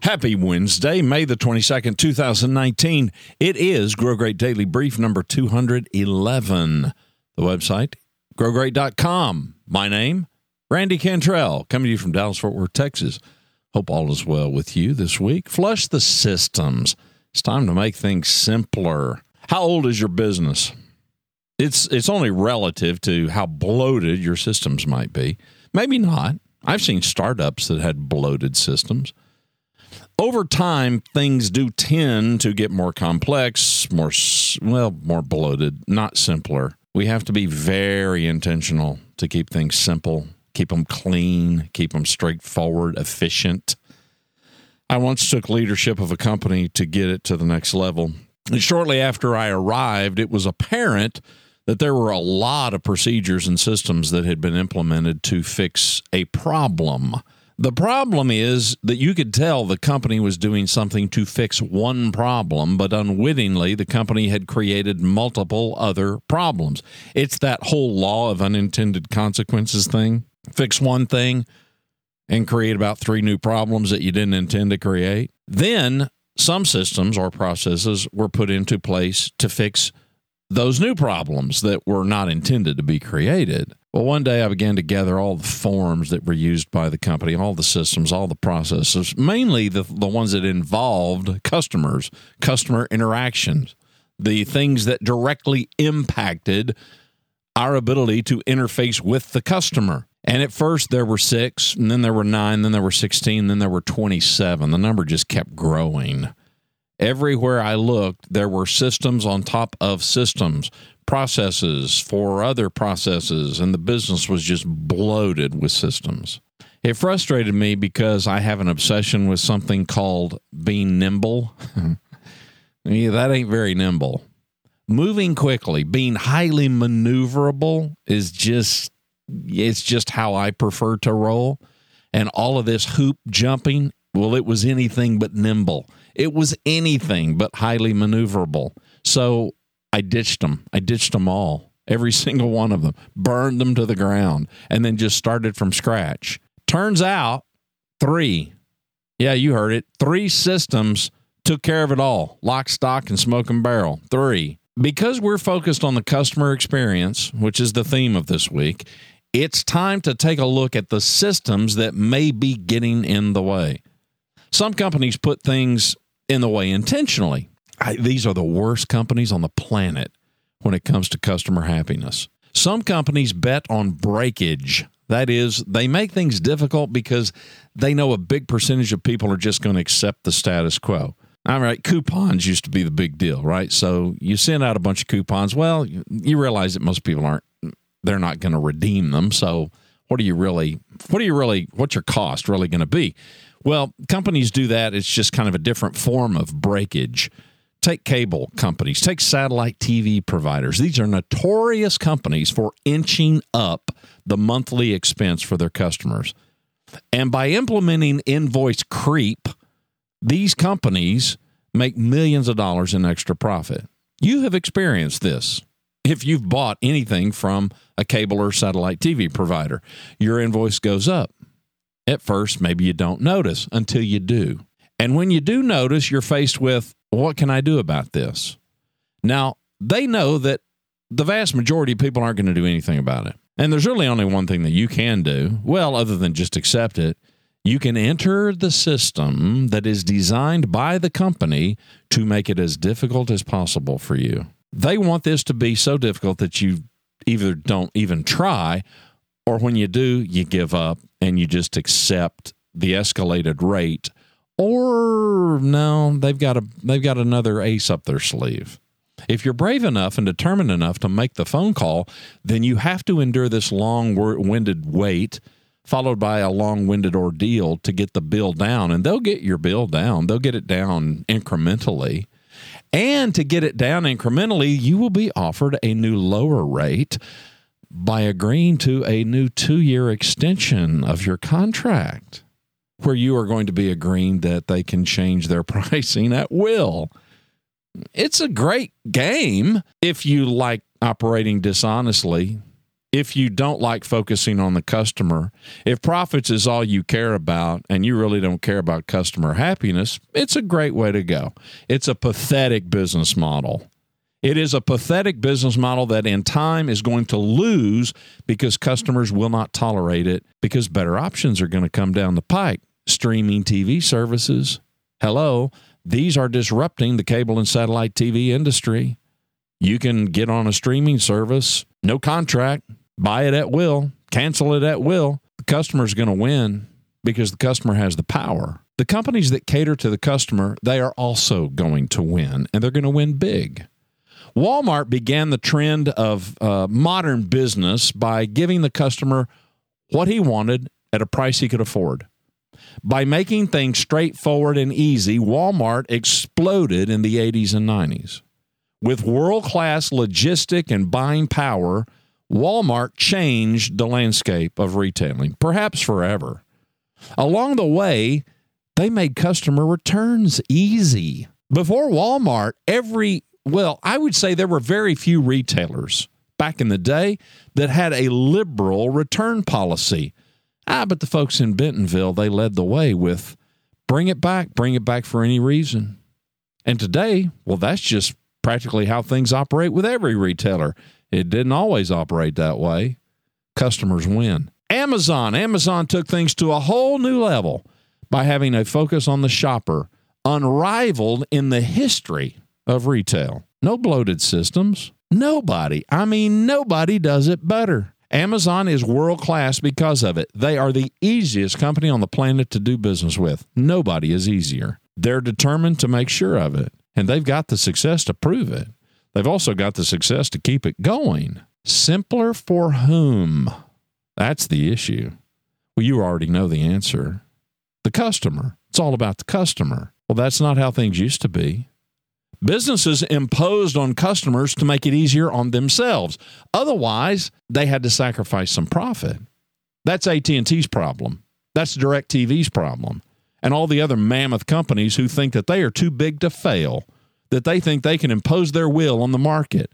Happy Wednesday, May the 22nd, 2019. It is Grow Great Daily Brief number 211. The website, growgreat.com. My name, Randy Cantrell, coming to you from Dallas-Fort Worth, Texas. Hope all is well with you this week. Flush the systems. It's time to make things simpler. How old is your business? It's only relative to how bloated your systems might be. Maybe not. I've seen startups that had bloated systems. Over time, things do tend to get more complex, more bloated, not simpler. We have to be very intentional to keep things simple, keep them clean, keep them straightforward, efficient. I once took leadership of a company to get it to the next level. And shortly after I arrived, it was apparent that there were a lot of procedures and systems that had been implemented to fix a problem. The problem is that you could tell the company was doing something to fix one problem, but unwittingly, the company had created multiple other problems. It's that whole law of unintended consequences thing. Fix one thing and create about 3 new problems that you didn't intend to create. Then some systems or processes were put into place to fix those new problems that were not intended to be created. Well, one day I began to gather all the forms that were used by the company, all the systems, all the processes, mainly the ones that involved customers, customer interactions, the things that directly impacted our ability to interface with the customer. And at first there were 6, and then there were 9, then there were 16, then there were 27. The number just kept growing. Everywhere I looked, there were systems on top of systems, processes for other processes, and the business was just bloated with systems. It frustrated me because I have an obsession with something called being nimble. Yeah, that ain't very nimble. Moving quickly, being highly maneuverable is just how I prefer to roll. And all of this hoop jumping, well, it was anything but nimble. It was anything but highly maneuverable. So I ditched them. I ditched them all, every single one of them, burned them to the ground, and then just started from scratch. Turns out 3, yeah, you heard it, 3 systems took care of it all. Lock, stock, and smoke and barrel. 3. Because we're focused on the customer experience, which is the theme of this week, it's time to take a look at the systems that may be getting in the way. Some companies put things in the way intentionally. These are the worst companies on the planet when it comes to customer happiness. Some companies bet on breakage. That is, they make things difficult because they know a big percentage of people are just going to accept the status quo. All right, coupons used to be the big deal, right? So you send out a bunch of coupons. Well, you realize that most people they're not going to redeem them. So what's your cost really going to be? Well, companies do that. It's just kind of a different form of breakage. Take cable companies, take satellite TV providers. These are notorious companies for inching up the monthly expense for their customers. And by implementing invoice creep, these companies make millions of dollars in extra profit. You have experienced this. If you've bought anything from a cable or satellite TV provider, your invoice goes up. At first, maybe you don't notice until you do. And when you do notice, you're faced with, what can I do about this? Now, they know that the vast majority of people aren't going to do anything about it. And there's really only one thing that you can do, well, other than just accept it. You can enter the system that is designed by the company to make it as difficult as possible for you. They want this to be so difficult that you either don't even try, or when you do, you give up and you just accept the escalated rate. Or no, they've got another ace up their sleeve. If you're brave enough and determined enough to make the phone call, then you have to endure this long-winded wait, followed by a long-winded ordeal to get the bill down. And they'll get your bill down. They'll get it down incrementally. And to get it down incrementally, you will be offered a new lower rate by agreeing to a new 2-year extension of your contract, where you are going to be agreeing that they can change their pricing at will. It's a great game if you like operating dishonestly if you don't like focusing on the customer, if profits is all you care about and you really don't care about customer happiness, it's a great way to go. It's a pathetic business model. It is a pathetic business model that in time is going to lose because customers will not tolerate it because better options are going to come down the pike. Streaming TV services. Hello, these are disrupting the cable and satellite TV industry. You can get on a streaming service, no contract, buy it at will, cancel it at will. The customer's going to win because the customer has the power. The companies that cater to the customer, they are also going to win, and they're going to win big. Walmart began the trend of modern business by giving the customer what he wanted at a price he could afford. By making things straightforward and easy, Walmart exploded in the 80s and 90s. With world-class logistic and buying power, Walmart changed the landscape of retailing, perhaps forever. Along the way, they made customer returns easy. Before Walmart, I would say there were very few retailers back in the day that had a liberal return policy. But the folks in Bentonville, they led the way with bring it back for any reason. And today, that's just practically how things operate with every retailer. It didn't always operate that way. Customers win. Amazon took things to a whole new level by having a focus on the shopper, unrivaled in the history of retail. No bloated systems. Nobody does it better. Amazon is world-class because of it. They are the easiest company on the planet to do business with. Nobody is easier. They're determined to make sure of it. And they've got the success to prove it. They've also got the success to keep it going. Simpler for whom? That's the issue. Well, you already know the answer. The customer. It's all about the customer. Well, that's not how things used to be. Businesses imposed on customers to make it easier on themselves. Otherwise, they had to sacrifice some profit. That's AT&T's problem. That's DirecTV's problem. And all the other mammoth companies who think that they are too big to fail, that they think they can impose their will on the market.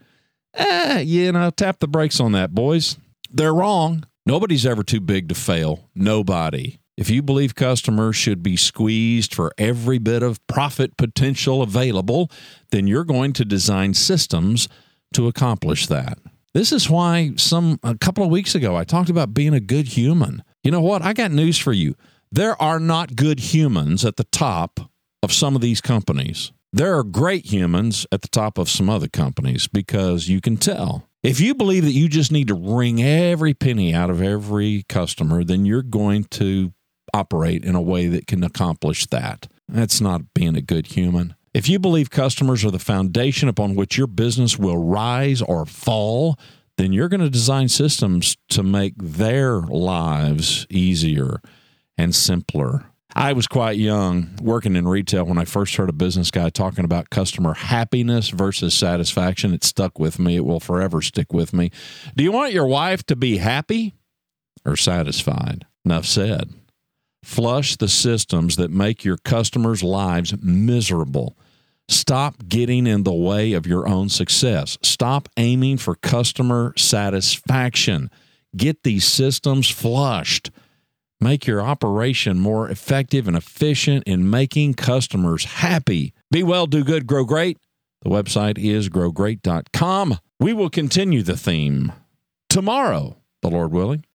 Tap the brakes on that, boys. They're wrong. Nobody's ever too big to fail. Nobody. If you believe customers should be squeezed for every bit of profit potential available, then you're going to design systems to accomplish that. This is why a couple of weeks ago I talked about being a good human. You know what? I got news for you. There are not good humans at the top of some of these companies. There are great humans at the top of some other companies because you can tell. If you believe that you just need to wring every penny out of every customer, then you're going to operate in a way that can accomplish that. That's not being a good human. If you believe customers are the foundation upon which your business will rise or fall, then you're going to design systems to make their lives easier and simpler. I was quite young working in retail when I first heard a business guy talking about customer happiness versus satisfaction. It stuck with me. It will forever stick with me. Do you want your wife to be happy or satisfied? Enough said. Flush the systems that make your customers' lives miserable. Stop getting in the way of your own success. Stop aiming for customer satisfaction. Get these systems flushed. Make your operation more effective and efficient in making customers happy. Be well, do good, grow great. The website is growgreat.com. We will continue the theme tomorrow, the Lord willing.